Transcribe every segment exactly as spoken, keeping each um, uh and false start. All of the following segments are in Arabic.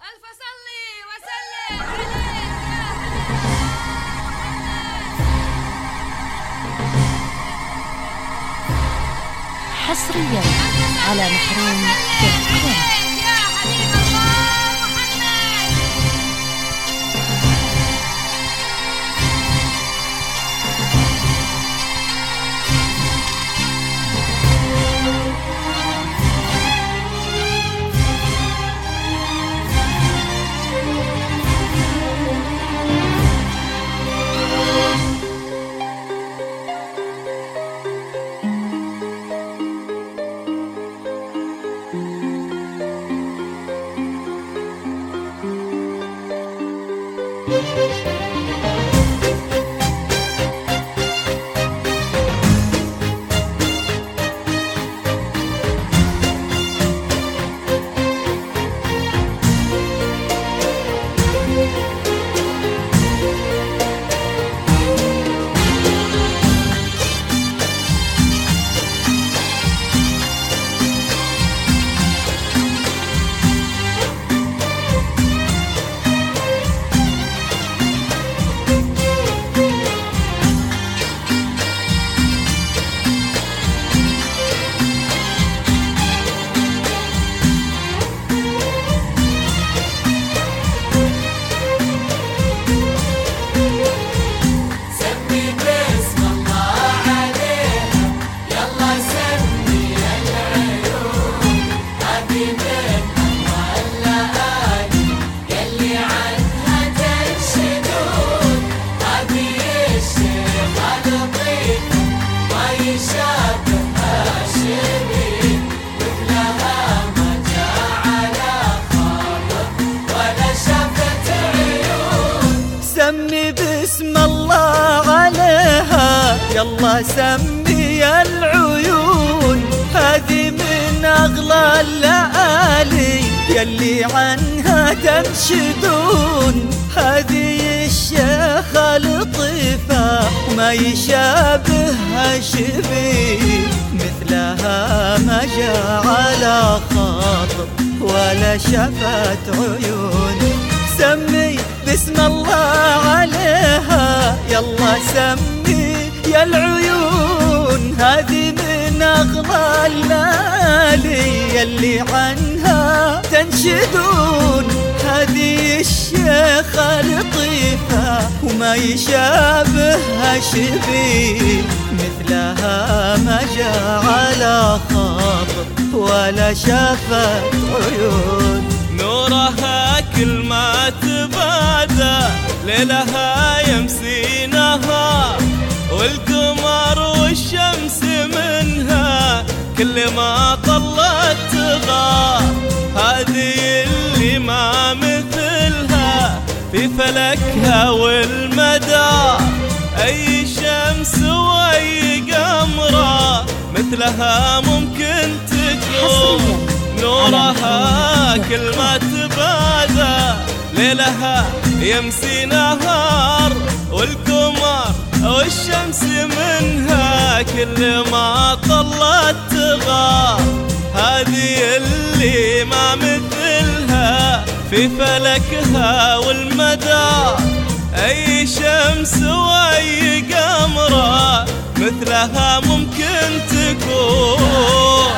ألف صلي وسلم عليك يا حبيب حصريا على محروم دوت كوم. يا حبيب الله محمد. سمي باسم الله عليها يلا سمي العيون، هذه من أغلى الليالي يلي عنها تنشدون. هذه الشيخة لطيفة وما يشابهها شبيه، مثلها ما جاء على خاطر ولا شفت عيون. سمي باسم الله عليها يلا سمي يا العيون، هذه من أغلى الليالي يلي عنها تنشدون. هذه الشيخة لطيفة وما يشابهها شبيه، مثلها ما جاء على خاطر ولا شافت عيون. نورها كل ما تبادى، ليلها يمسي نهار، والقمر والشمس منها كل ما طلت تغار. هذه اللي ما مثلها في فلكها والمدار، أي شمس وأي قمرة مثلها ممكن تكون. نورها كل ما تبادى، ليلها يمسي نهار، والقمر والشمس منها كل ما طلت تغار. هذه اللي ما مثلها في فلكها والمدار، أي شمس وأي قمرة مثلها ممكن تكون.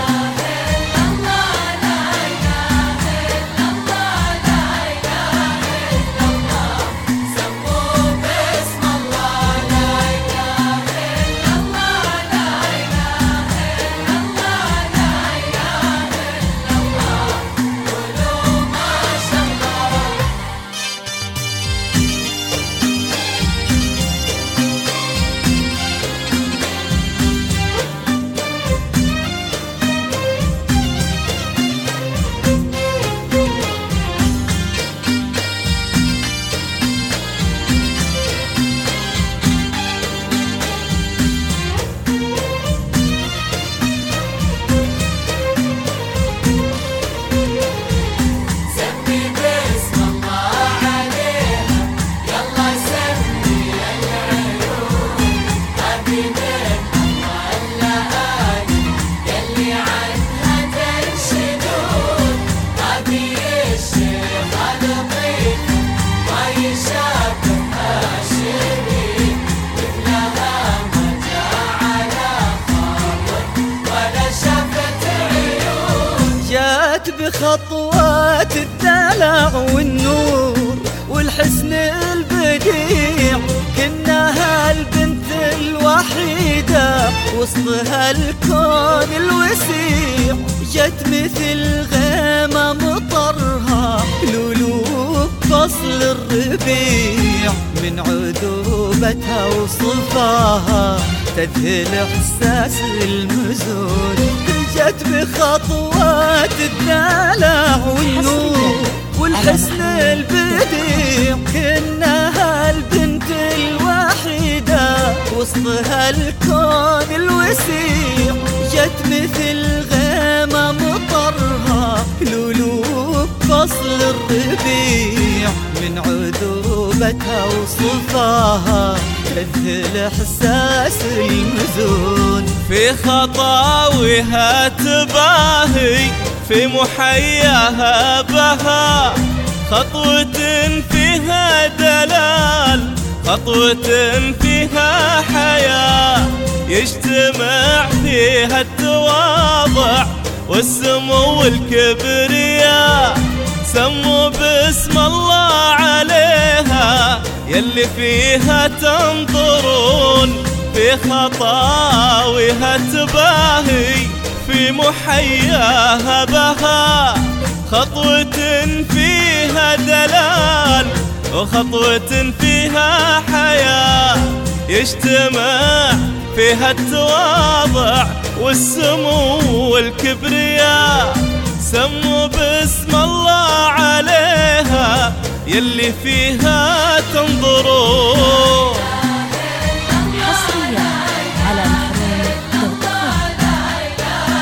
بخطوات الدلع والنور والحسن البديع، كناها البنت الوحيدة وسط هالكون الوسيع. جت مثل غيمة مطرها لولو فصل الربيع، من عذوبتها وصفاها تذهل احساس المزون. جت بخطوات الدلع والنور والحسن البديع، كناها البنت الوحيدة وسط هالكون الوسيع. جت مثل غيمة مطرها لولو فصل الربيع، من عذوبتها وصفاها تذهل احساس المزون. في خطاويها تباهي في محياها بها، خطوة فيها دلال خطوة فيها حياة، يجتمع فيها التواضع والسمو والكبرياء. سموا باسم الله عليها يلي فيها تنظرون، في خطاويها تباهي في محياها بها، خطوة فيها دلال وخطوة فيها حياة، يجتمع فيها التواضع والسمو والكبرياء. سموا باسم الله عليها يلي فيها تنظرون. حصريا على محروم دوت كوم.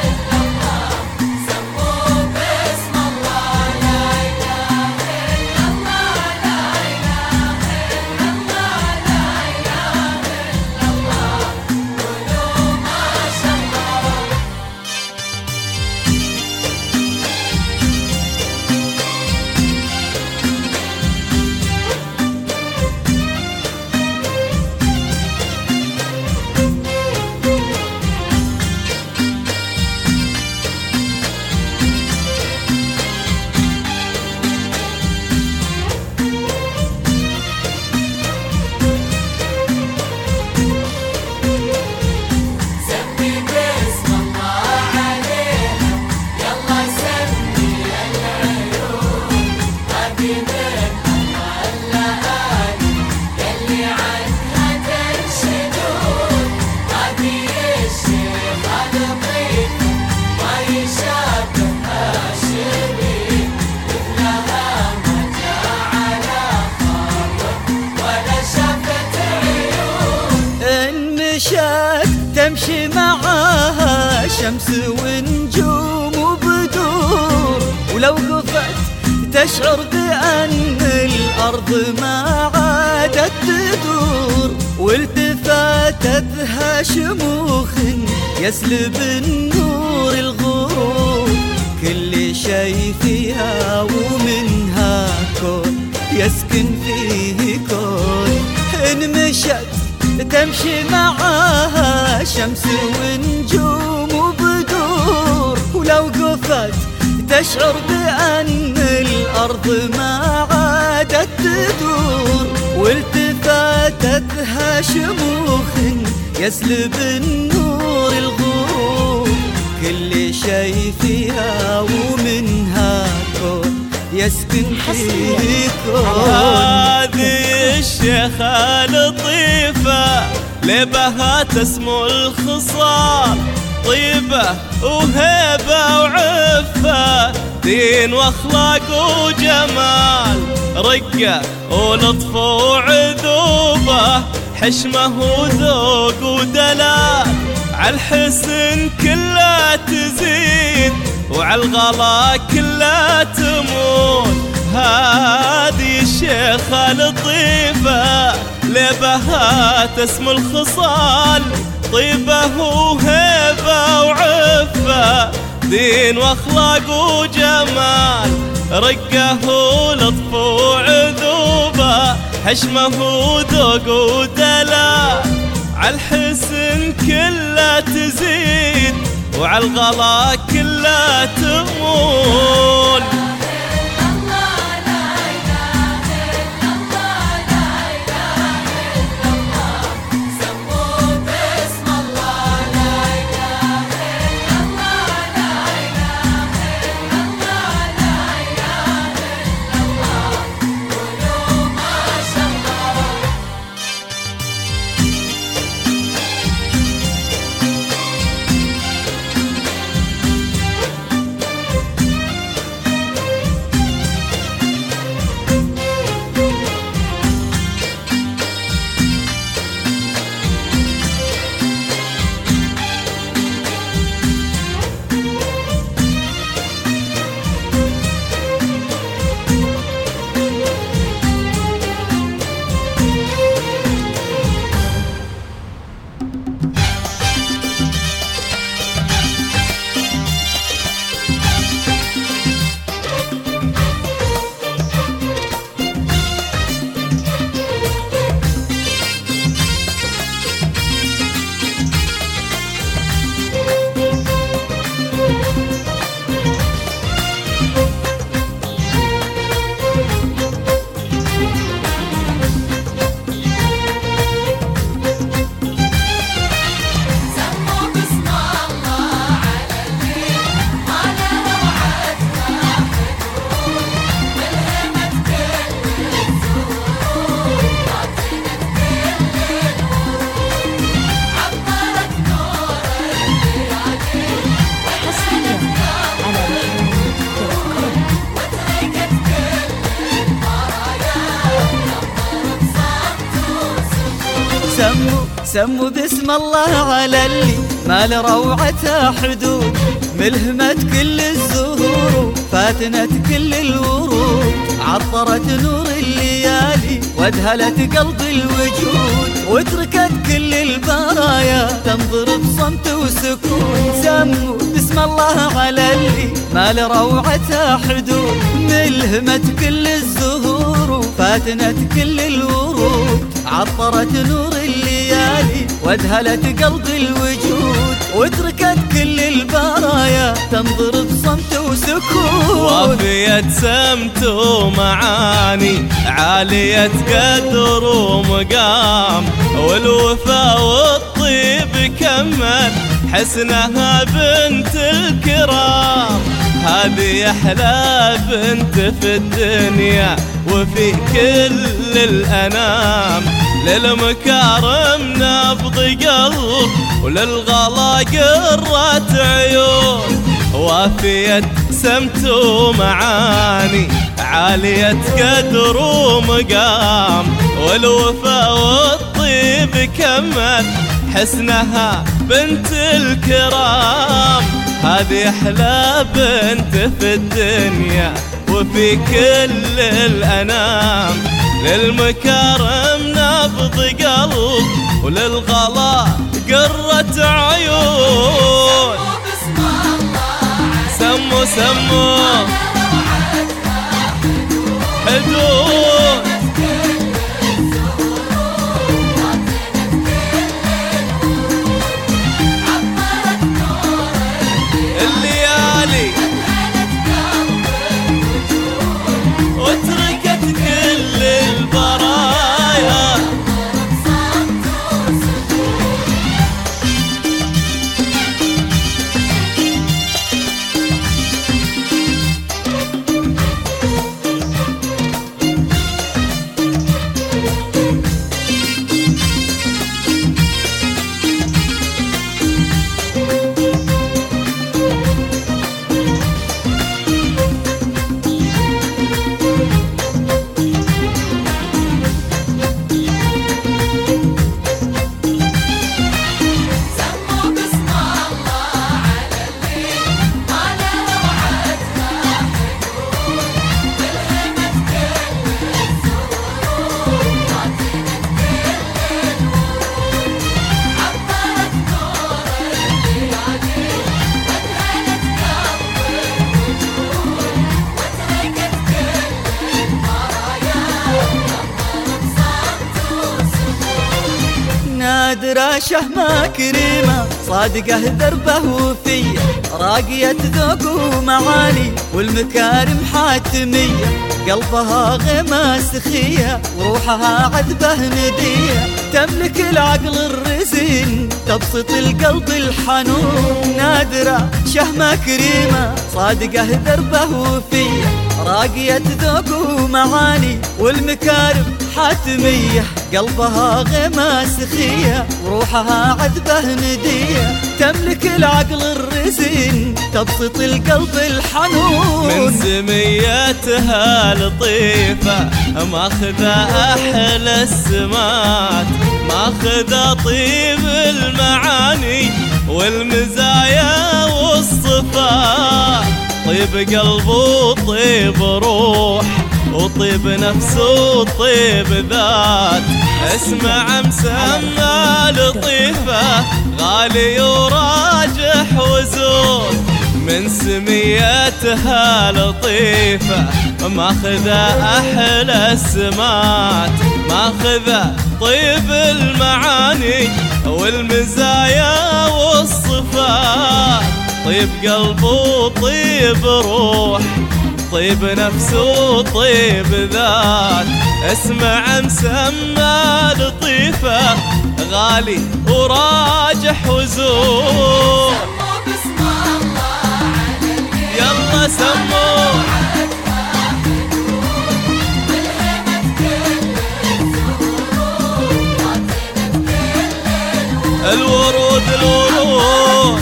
مشات تمشي معاها شمس ونجوم وبدور، ولو قفت تشعر بأن الأرض ما عادت تدور، والتفاتتها شموخ يسلب النور الغرور. كل شي فيها ومنها كون يسكن فيه كون. إن مشت تمشي معاها شمس ونجوم وبدور، ولو قفت تشعر بأن الأرض ما عادت تدور، والتفاتتها شموخ يسلب النور الغرور. كل شي فيها ومنها كون يسكن فيه كون. هذه الشيخة لطيفة لبها تسمو الخصال، طيبة وهيبة وعفة، دين واخلاق وجمال، رقة ولطف وعذوبة، حشمة وذوق ودلال. عالحسن كلها تزيد وعالغلا كلها تموت. هذه الشيخة لطيفة لبها تسمو الخصال، طيبة وهيبة وعفة، دين واخلاق وجمال، رقة ولطف وعذوبة، حشمة وذوق ودلال. عالحسن كلها تزيد وعالغلا كله تمول. سموا سموا باسم الله على اللي ما لروعتها حدود، ملهمت كل الزهور فاتنت كل الورود، عطرت نور الليالي وادهلت قلب الوجود، وتركت كل البرايا تنظر بصمت وسكون. سموا باسم الله على اللي ما لروعتها حدود، ملهمت كل الزهور فاتنت كل الورود، عطرت نور الليالي وادهلت قلب الوجود، وتركت كل البرايا تنظر بصمت وسكون. وافية سمت ومعاني عالية قدر ومقام، والوفا والطيب كمل حسنها بنت الكرام. هذه أحلى بنت في الدنيا وفي كل الأنام، للمكارم نبض قلب وللغلا قرة عيون. وافية سمت ومعاني عالية قدر ومقام، والوفا والطيب كمل حسنها بنت الكرام. هذه أحلى بنت في الدنيا وفي كل الأنام، للمكارم نبض قلب وللغلا قرة عيون. سموا سموا حدود الليالي وتركت كل البرايا. نادرة شهمة كريمة صادقة دربه وفية، راقية ذوق ومعاني والمكارم حاتمية، قلبها غيمة سخية وروحها عذبة ندية، تملك العقل الرزين تبسط القلب الحنون، نادرة شهمة كريمة صادقة دربه وفية، راقية ذوق ومعاني والمكارم حاتمية، قلبها غيمة سخية وروحها عذبة ندية، تملك العقل الرزين تبسط القلب الحنون. من سميتها لطيفة ماخذة أحلى السمات، ماخذة طيب المعاني والمزايا والصفات، طيب قلب وطيب روح وطيب نفس وطيب ذات، اسمع مسمى لطيفة غالي وراجح وزود، من سميتها لطيفة ماخذة أحلى السمات، ماخذة طيب المعاني والمزايا والصفات، طيب قلب وطيب روح طيب نفس وطيب ذات، اسمع مسمى لطيفة غالي وراجح وزور. يلا سموا الورود الورود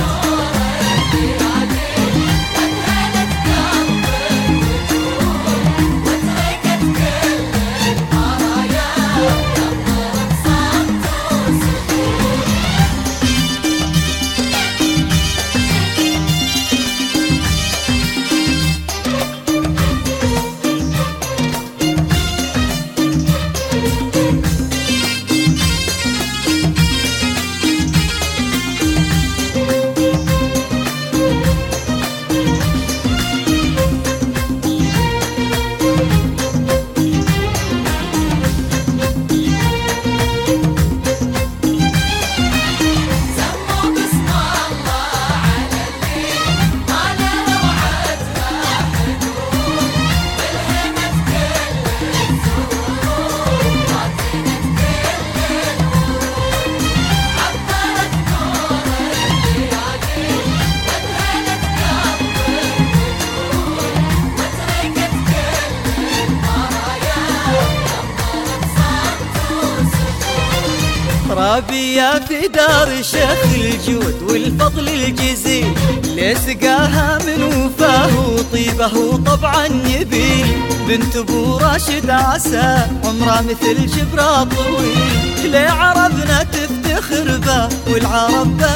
رابية في دار الشيخ الجود والفضل الجزيل، اللي سقاها من وفاه وطيبه طبعا يبيل، بنت ابو راشد عسى عمره مثل جبرة طويل، ليه عربنا تفتخر به والعرب به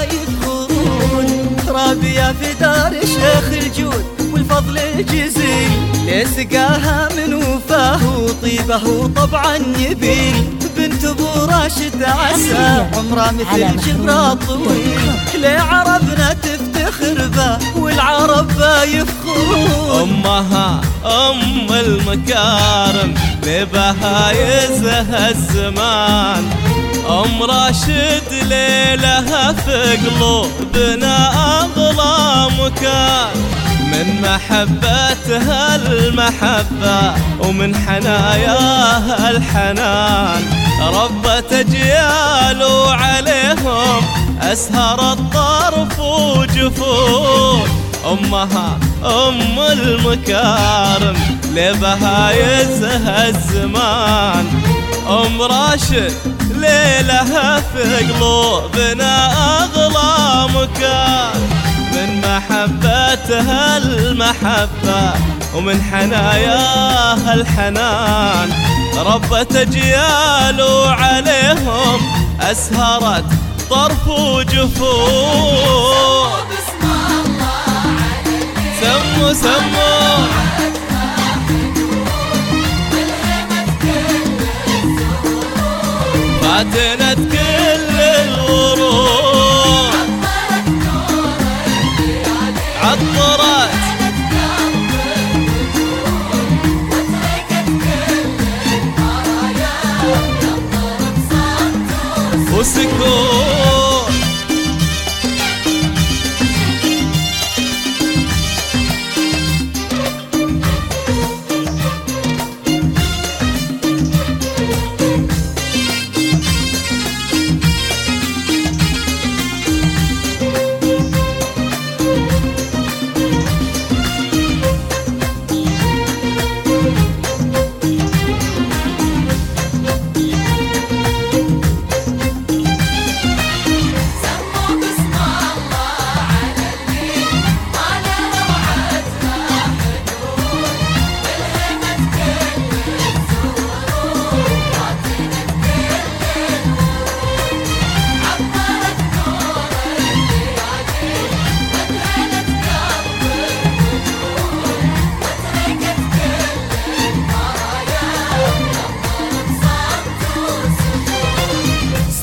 يفخرون، رابية في دار الشيخ الجود والفضل الجزيل، اللي سقاها من وفاه وطيبه طبعا يبيل، بنت ابو راشد عسى عمره مثل جبرة طويل، ليه عربنا تفتخر به والعرب به يفخرون، امها ام المكارم لبها يزهى الزمان، ام راشد ليلها في قلوبنا اغلى مكان، من محبتها المحبة ومن حناياها الحنان، ربت أجيال وعليهم أسهر الطرف وجفون، أمها أم المكارم لبها يزهى الزمان، أم راشد ليلها في قلوبنا أغلى مكان، من محبتها المحبة ومن حناياها الحنان، ربت أجيال وعليهم أسهرت طرف وجفون. سموا سموا فاتنت كل الورود، عطرت وسكون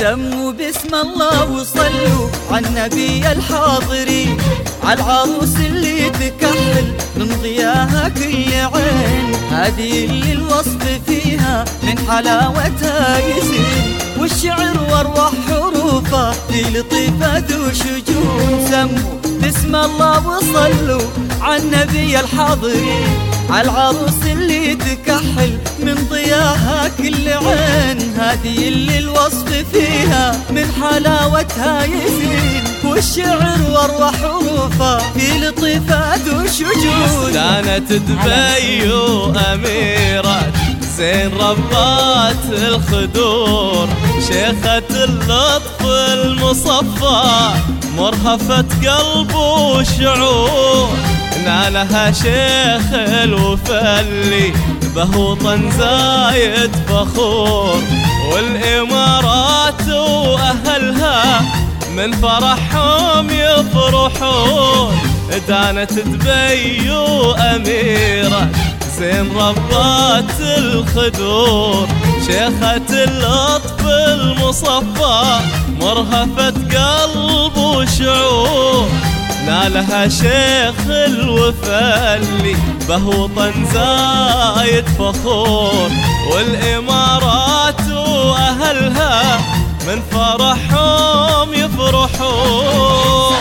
سموا باسم الله وصلوا على النبي الحاضرين، على العروس اللي تكحل من ضياها كل عين، هذه اللي الوصف فيها من حلاوتها يزين، والشعر واروح حروفه في لطيفة ذو شجون. سموا باسم الله وصلوا على النبي الحاضرين، على العروس اللي تكحل من ضياها كل عين، هذه اللي الوصف فيها من حلاوتها يزين، والشعر واروح حروفه في لطيفة ذو شجون. كانت دبي أميرة زين ربات الخدور، شيخة اللطف المصفى مرهفة قلب وشعور، نالها شيخ الوفا اللي بهوطا زايد فخور، والإمارات وأهلها من فرحهم يفرحون. دانت دبي أميرة زين ربات الخدور، شيخة اللطف المصفى مرهفة قلب وشعور، نالها شيخ الوفا اللي بهوطا زايد فخور، والإمارات وأهلها من فرحهم يفرحون.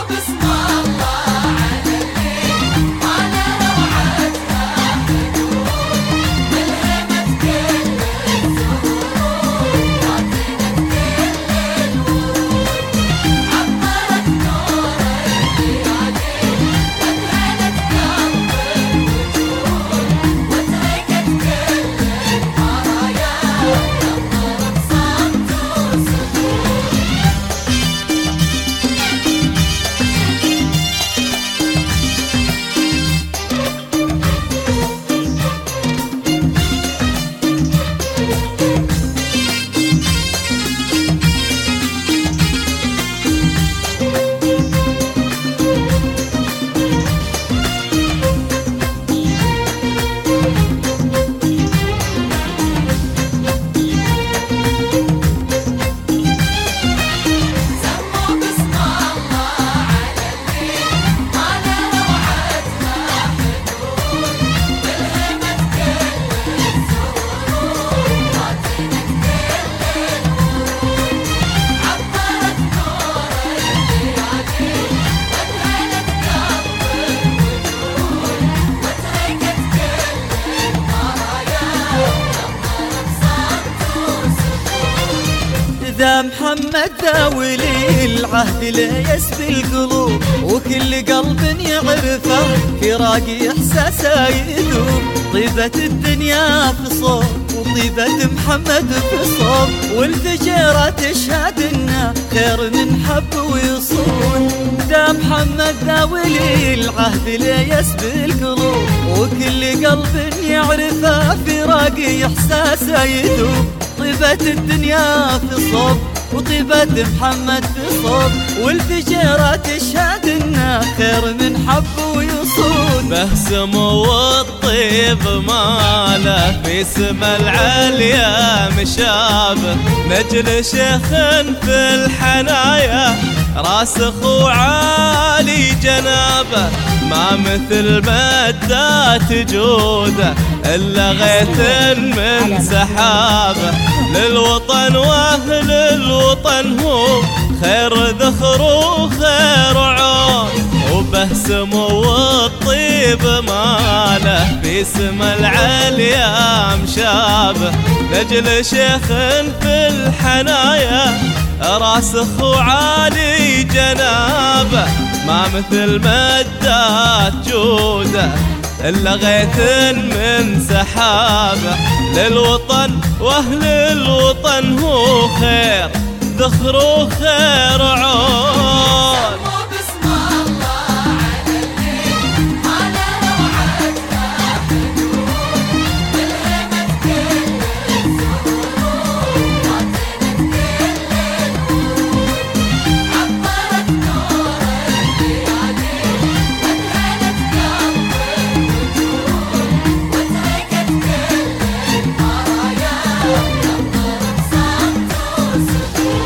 ذا محمد ذا ولي العهد لا يسبي القلوب، وكل قلب يعرفه فراق احساسه يذوب، طيبة الدنيا في صوب وطيبة محمد في صوب، والفجيرة تشهد انه خير من حب ويصون. ذا محمد ذا ولي العهد لا يسبي القلوب، وكل قلب يعرفه فراق احساسه يذوب، طيبة الدنيا في صوب وطيبة محمد في صوب، والفجيرة تشهد انه خير من حب ويصون. بهسم والطيب ماله في سما العليا مشابه، نجل شيخ في الحنايا راسخ وعالي جنابه، ما مثل مدات جوده إلا غيث من سحابه، للوطن وأهل الوطن هو خير ذخر وخير عون، وبهسم والطيب ماله في سما العليا مشابه، نجل شيخ في الحنايا راسخ وعالي جنابه، ما مثل مدات جوده إلا غيث من سحابه، للوطن وأهل الوطن هو خير ذخر وخير عون. Thank you.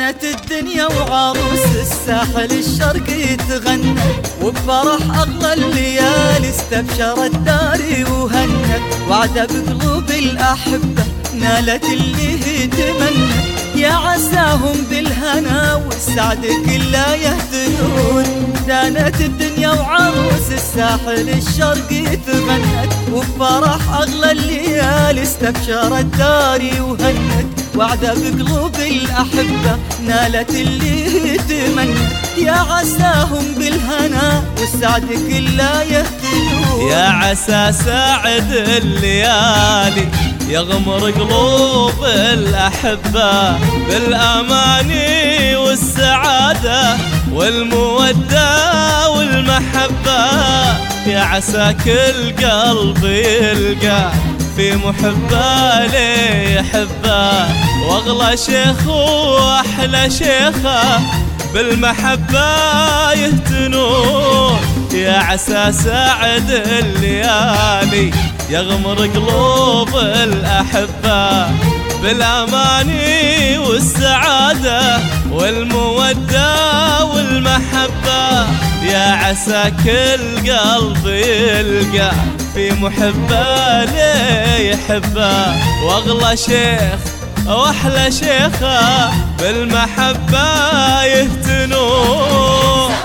دانت الدنيا وعروس الساحل الشرقي تغنى، وبفرح أغلى الليالي استبشرت داري وهنت، وعدة بقلوب الأحبة نالت اللي هي تمنت، يا عساهم بالهنا والسعد كلها يهتدون. دانت الدنيا وعروس الساحل الشرقي تغنت، وبفرح أغلى الليالي استبشرت داري وهنت، وعدة بقلوب الأحبة نالت اللي تمنت، يا عساهم بالهنا والسعد كلها يهتدون. يا عسى ساعد الليالي يغمر قلوب الأحبة بالأماني والسعادة والمودة والمحبة، يا عسى كل قلب يلقى في محبة لي يحبه، واغلى شيخ واحلى شيخه بالمحبة يهتنون. يا عسى ساعد الليالي يغمر قلوب الأحبة بالأماني والسعادة والمودة والمحبة، يا عسى كل قلب يلقى في محبة لي يحبه، واغلى شيخ واحلى شيخه بالمحبة يهتنون.